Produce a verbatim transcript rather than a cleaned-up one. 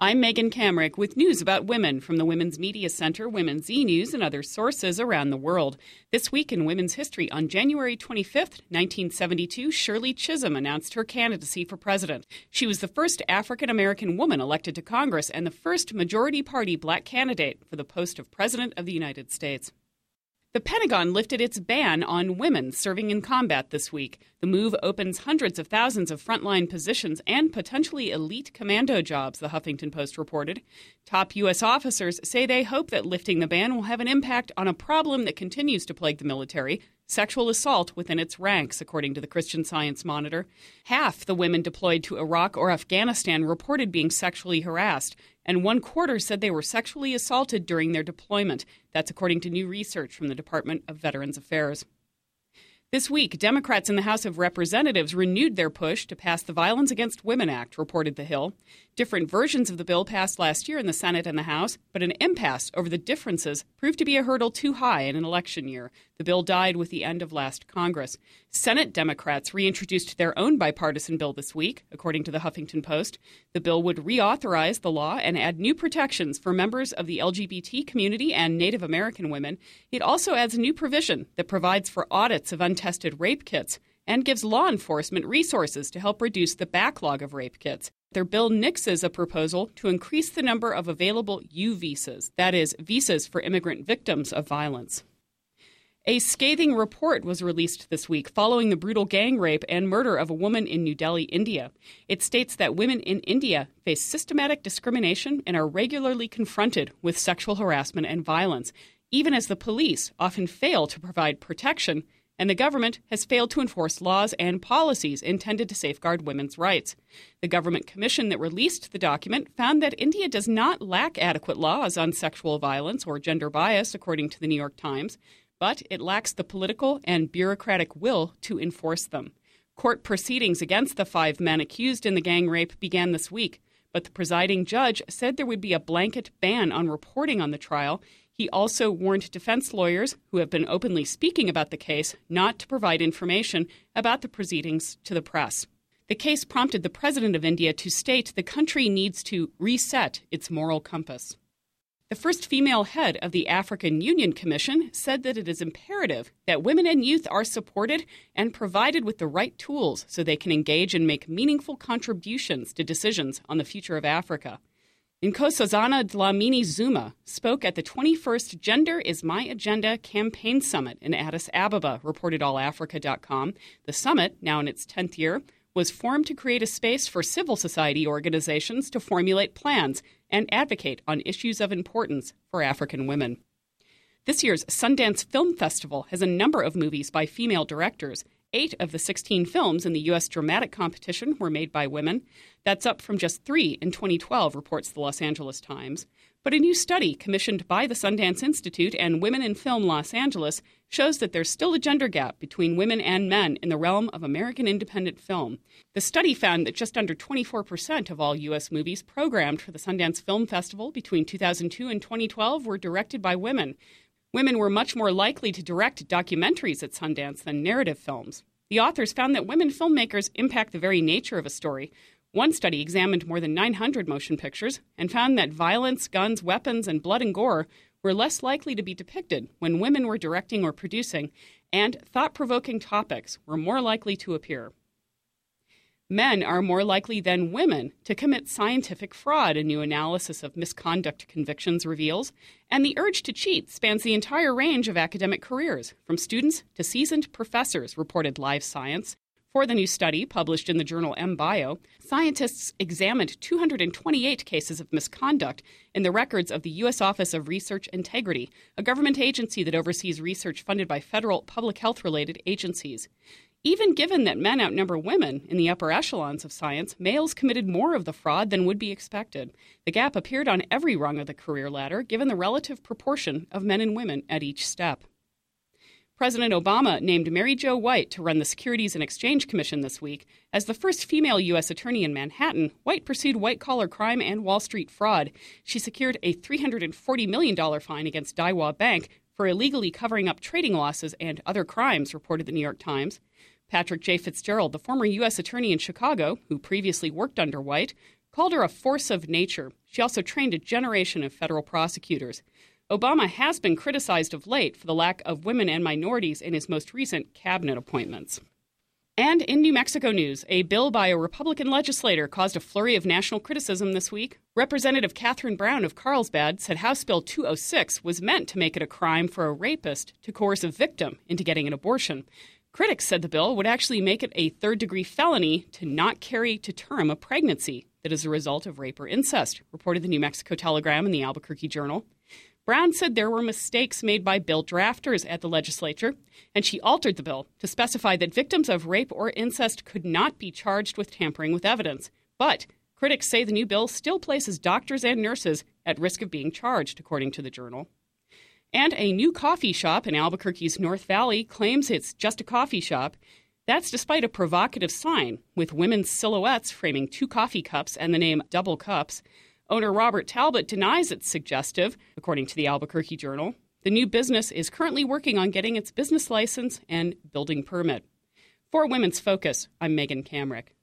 I'm Megan Kamrick with news about women from the Women's Media Center, Women's E-News, and other sources around the world. This week in women's history, on January twenty-fifth, nineteen seventy-two, Shirley Chisholm announced her candidacy for president. She was the first African-American woman elected to Congress and the first majority-party black candidate for the post of President of the United States. The Pentagon lifted its ban on women serving in combat this week. The move opens hundreds of thousands of frontline positions and potentially elite commando jobs, the Huffington Post reported. Top U S officers say they hope that lifting the ban will have an impact on a problem that continues to plague the military, sexual assault within its ranks, according to the Christian Science Monitor. Half the women deployed to Iraq or Afghanistan reported being sexually harassed, and one quarter said they were sexually assaulted during their deployment. That's according to new research from the Department of Veterans Affairs. This week, Democrats in the House of Representatives renewed their push to pass the Violence Against Women Act, reported The Hill. Different versions of the bill passed last year in the Senate and the House, but an impasse over the differences proved to be a hurdle too high in an election year. The bill died with the end of last Congress. Senate Democrats reintroduced their own bipartisan bill this week, according to the Huffington Post. The bill would reauthorize the law and add new protections for members of the L G B T community and Native American women. It also adds a new provision that provides for audits of untested rape kits and gives law enforcement resources to help reduce the backlog of rape kits. Their bill nixes a proposal to increase the number of available U visas, that is, visas for immigrant victims of violence. A scathing report was released this week following the brutal gang rape and murder of a woman in New Delhi, India. It states that women in India face systematic discrimination and are regularly confronted with sexual harassment and violence, even as the police often fail to provide protection and the government has failed to enforce laws and policies intended to safeguard women's rights. The government commission that released the document found that India does not lack adequate laws on sexual violence or gender bias, according to the New York Times, but it lacks the political and bureaucratic will to enforce them. Court proceedings against the five men accused in the gang rape began this week, but the presiding judge said there would be a blanket ban on reporting on the trial. He also warned defense lawyers who have been openly speaking about the case not to provide information about the proceedings to the press. The case prompted the president of India to state the country needs to reset its moral compass. The first female head of the African Union Commission said that it is imperative that women and youth are supported and provided with the right tools so they can engage and make meaningful contributions to decisions on the future of Africa. Nkosazana Dlamini Zuma spoke at the twenty-first Gender is My Agenda campaign summit in Addis Ababa, reported all africa dot com. The summit, now in its tenth year, was formed to create a space for civil society organizations to formulate plans and advocate on issues of importance for African women. This year's Sundance Film Festival has a number of movies by female directors. Eight of the sixteen films in the U S dramatic competition were made by women. That's up from just three in twenty twelve, reports the Los Angeles Times. But a new study commissioned by the Sundance Institute and Women in Film Los Angeles shows that there's still a gender gap between women and men in the realm of American independent film. The study found that just under twenty-four percent of all U S movies programmed for the Sundance Film Festival between two thousand two and twenty twelve were directed by women. Women were much more likely to direct documentaries at Sundance than narrative films. The authors found that women filmmakers impact the very nature of a story. One study examined more than nine hundred motion pictures and found that violence, guns, weapons, and blood and gore were less likely to be depicted when women were directing or producing, and thought-provoking topics were more likely to appear. Men are more likely than women to commit scientific fraud, a new analysis of misconduct convictions reveals. And the urge to cheat spans the entire range of academic careers, from students to seasoned professors, reported Live Science. For the new study, published in the journal MBio, scientists examined two hundred twenty-eight cases of misconduct in the records of the U S Office of Research Integrity, a government agency that oversees research funded by federal public health-related agencies. Even given that men outnumber women in the upper echelons of science, males committed more of the fraud than would be expected. The gap appeared on every rung of the career ladder, given the relative proportion of men and women at each step. President Obama named Mary Jo White to run the Securities and Exchange Commission this week. As the first female U S attorney in Manhattan, White pursued white-collar crime and Wall Street fraud. She secured a three hundred forty million dollars fine against Daiwa Bank for illegally covering up trading losses and other crimes, reported the New York Times. Patrick J. Fitzgerald, the former U S attorney in Chicago, who previously worked under White, called her a force of nature. She also trained a generation of federal prosecutors. Obama has been criticized of late for the lack of women and minorities in his most recent cabinet appointments. And in New Mexico news, a bill by a Republican legislator caused a flurry of national criticism this week. Representative Catherine Brown of Carlsbad said House Bill two oh six was meant to make it a crime for a rapist to coerce a victim into getting an abortion. Critics said the bill would actually make it a third-degree felony to not carry to term a pregnancy that is a result of rape or incest, reported the New Mexico Telegram and the Albuquerque Journal. Brown said there were mistakes made by bill drafters at the legislature, and she altered the bill to specify that victims of rape or incest could not be charged with tampering with evidence. But critics say the new bill still places doctors and nurses at risk of being charged, according to the Journal. And a new coffee shop in Albuquerque's North Valley claims it's just a coffee shop. That's despite a provocative sign with women's silhouettes framing two coffee cups and the name Double Cups. Owner Robert Talbot denies it's suggestive, according to the Albuquerque Journal. The new business is currently working on getting its business license and building permit. For Women's Focus, I'm Megan Kamrick.